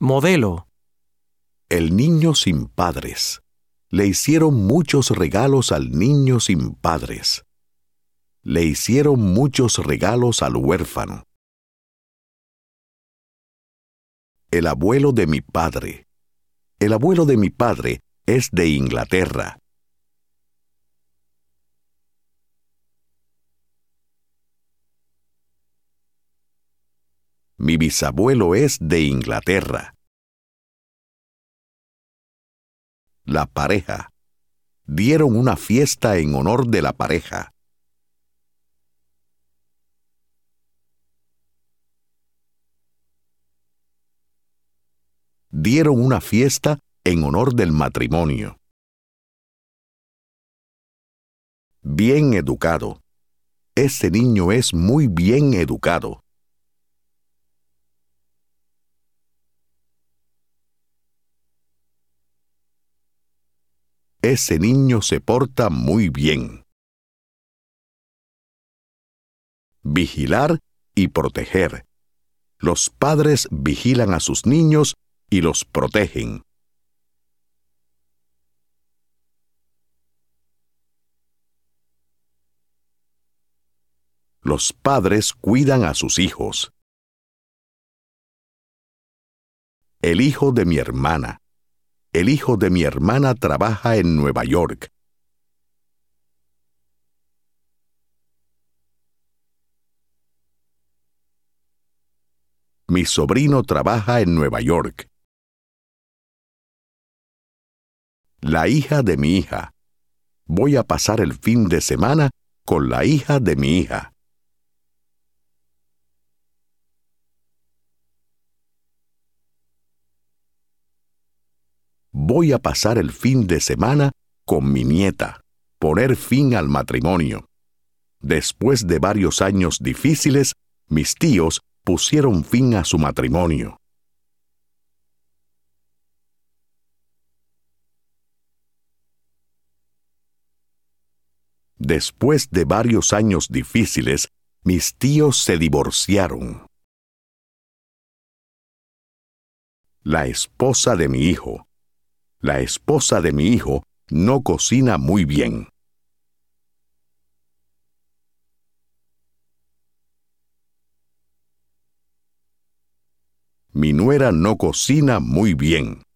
Modelo. El niño sin padres. Le hicieron muchos regalos al niño sin padres. Le hicieron muchos regalos al huérfano. El abuelo de mi padre. El abuelo de mi padre es de Inglaterra. Mi bisabuelo es de Inglaterra. La pareja. Dieron una fiesta en honor de la pareja. Dieron una fiesta en honor del matrimonio. Bien educado. Ese niño es muy bien educado. Ese niño se porta muy bien. Vigilar y proteger. Los padres vigilan a sus niños y los protegen. Los padres cuidan a sus hijos. El hijo de mi hermana. El hijo de mi hermana trabaja en Nueva York. Mi sobrino trabaja en Nueva York. La hija de mi hija. Voy a pasar el fin de semana con la hija de mi hija. Voy a pasar el fin de semana con mi nieta. Poner fin al matrimonio. Después de varios años difíciles, mis tíos pusieron fin a su matrimonio. Después de varios años difíciles, mis tíos se divorciaron. La esposa de mi hijo. La esposa de mi hijo no cocina muy bien. Mi nuera no cocina muy bien.